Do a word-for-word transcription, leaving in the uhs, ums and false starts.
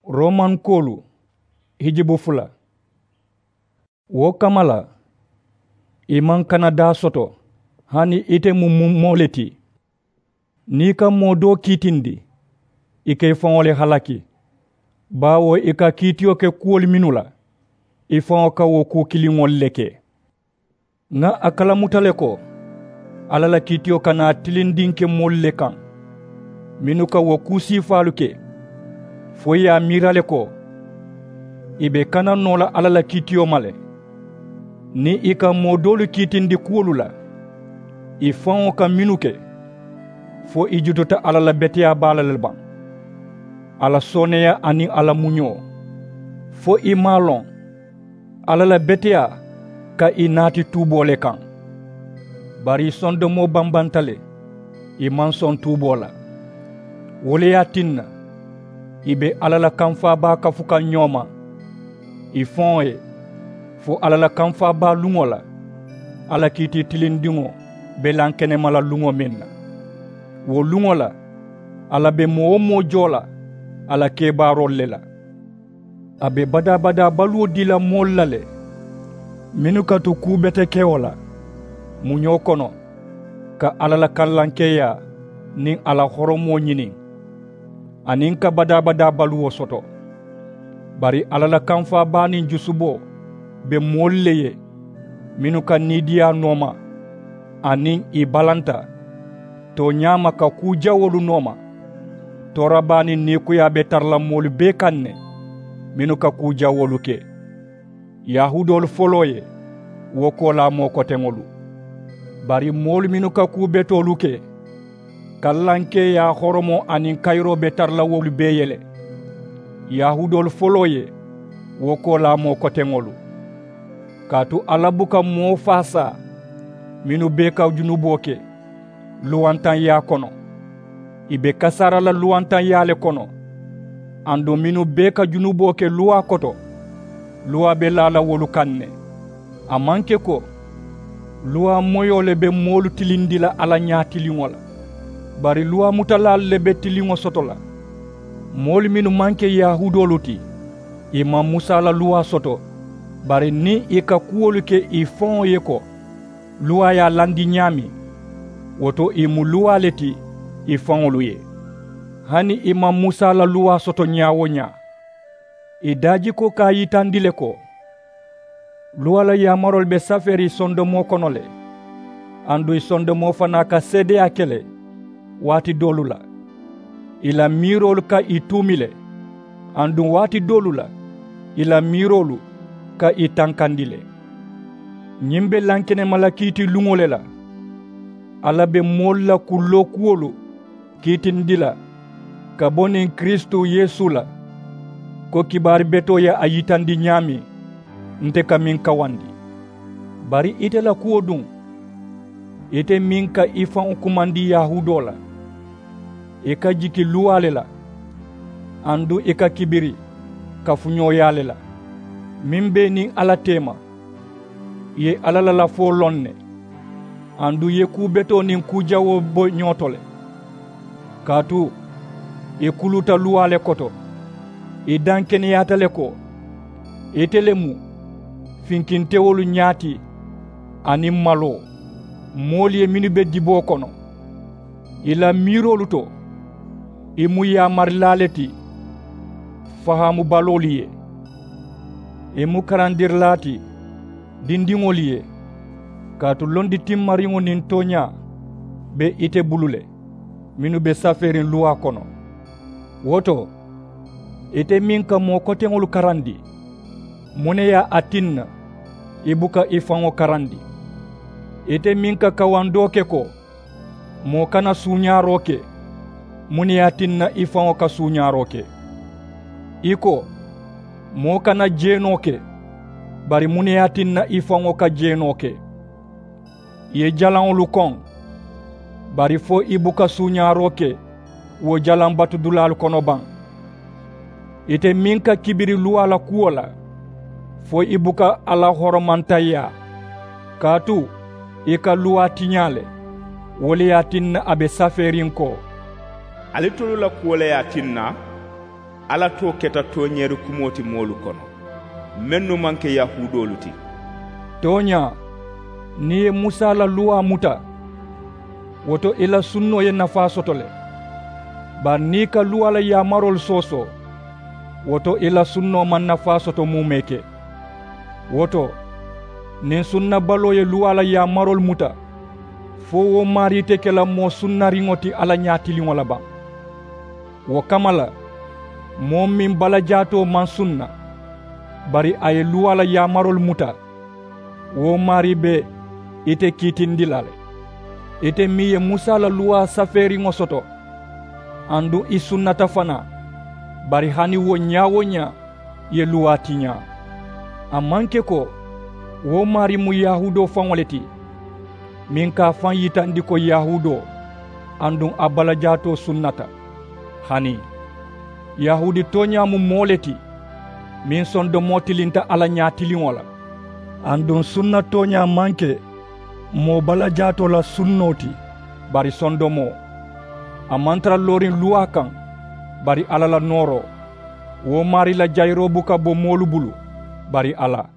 Roman kolu hijibu fula. Wo kamala iman kanada soto hani ite mu moleti. Nika modo kitindi ike fangole halaki. Bawo ika kitio ke kuol minula. Ifan ka wo ku kilingol leke. Nga akala mutale ko alala kitio kana tilindinke molle kan. Minuka wo kusi faluke. Foya mirale ko ibe kana nola alala kitio male. Ni ika modolu kitindi kuolula. Ifan ka minuke. Fo ijuduta alala betia balalban. Ala soneya ani ala munyo. Fo imalon. Alala betia ka inati tubole kan. Bari sondo mo bambantale. Iman son tubola. Wole ya tinna. Ibe alala kanfa ba kafuka nyoma. Ifon e. Fo alala kanfa ba lungola. Ala kiti tilindingo. Belankene mala lungo menna. Wo lungola. Ala be mo mo jola. Ala keba rollela. Abe bada bada balu dila mollale. Minukatu kubete keola. Munyo kono. Ka alala kallankeya. Ning ala horomo nyini. Anin ka bada bada balu soto. Bari alala kanfa bani jusubo. Be molleye. Minuka nidia noma. Anin ibalanta. To nyama ka kuja wolu noma. Torabani nikuya betarla molu bekanne. Minuka kuja woluke. Yahudol foloye. Wokola moko tengolu. Bari molu minuka kubeto luke. Kallanke ya horomo anin kairo betarla wolu beyele. Yahudol foloye. Wokola moko tengolu. Katu alabuka mo fasa. Minu beka junuboke. Luantan ya kono. Ibe kasara la luantan ya le kono. Ando minu beka junubo ke lua koto. Lua be lala wolu kanne. Amanke ko. Lua moyo lebe molu tilindila ala nya tilingola. Bari lua mutalal lebe tilingo sotola. Molu minu manke yahudoluti. Ima Musa la lua soto. Bari ni ika kuolu ke ifon yeko. Lua ya landi nyami. Woto imu lua leti ifon luye. Hani ima Musa la lua soto nyawo nya. Idaji ko ka yitandile ko. Lua la yamarol be saferi sondomo konole. Andu sondomo fana ka sede akele. Wati dolula. Ila mirolu ka itumile. Andu wati dolula. Ila mirolu ka itankandile. Nyimbe lankene malakiti lungole la. Ala be molla kullo kuolu. Kitindila. Kabonin Kristo Yesu la. Ko kibari beto ya ayitandi nyami. Nteka minka wandi. Bari ite la kuodun. Ite minka ifan ukumandi yahudola. Eka jiki luale la. Andu eka kibiri. Kafunyo yale la. Mimbe ni ala tema. Ye alala la fo lonne. Andu ye kubeto nin kujawo bo nyotole. Katu. E kuluta luale koto. E dankene yatale ko. E telemu. Finkintewolu nyati. Anim malo. Moli e minube dibo kono. Ila miro luto. E muya marlaleti. Fahamu baloliye. E mukarandir lati. Dindingoliye. Katu londi timmaringo nintonya. Be ite bulule. Minube saferin luwa kono. Woto. Ite minka mo kotengolu karandi. Muneya atinna. Ibuka ifango karandi. Ite minka kawandoke ko. Mo kana sunyaroke. Muneya atinna ifango ka sunyaroke. Iko. Mo kana jenoke. Bari muneya atinna ifango ka jenoke. Ye jalan lukon. Bari fo ibuka sunyaroke. Wo jalan batu dulal kono ban. Ite minka kibiri luwa la kuola. Fo ibuka ala horomantaya. Katu, ika luwa tinyale. Wole ya tinna abe saferin ko. Ale tolu la kuola ya tinna. ala to keta toñeeri kumoti moolu kono mennu manke yahudolu ti. toña ni ye musa la luwa muta woto ila sunno ye nafa soto le bar ni ka luwa la yamarol soso woto ila sunno man nafa soto mumeke woto nin sunna balo ye luwa la yamarol muta fo wo marite ke la mo sunna ringoti ala ñatiliŋo la ban wo kamala mo min bala jato man sunna bari aye luwa la yamarol muta wo mari be ite kitindilale ite mi ye musa la luwa saferiŋo soto andu i sunnata fana bari hani wo ɲa wo ɲa ye luwa tiɲa a manke ko wo mari mu yahudo faŋo le ti min ka faŋ yitandi ko yahudo andun a balajato sunnata hani yahudi toɲa mu moo le ti min sondomo tilinta ala ɲatiliŋo la andun sunna toɲa manke mo balajato la sunno ti bari sondomo a mantara lorin luwa kan bari ala la nooro wo mari la jayiro buka bo moolu bulu bari ala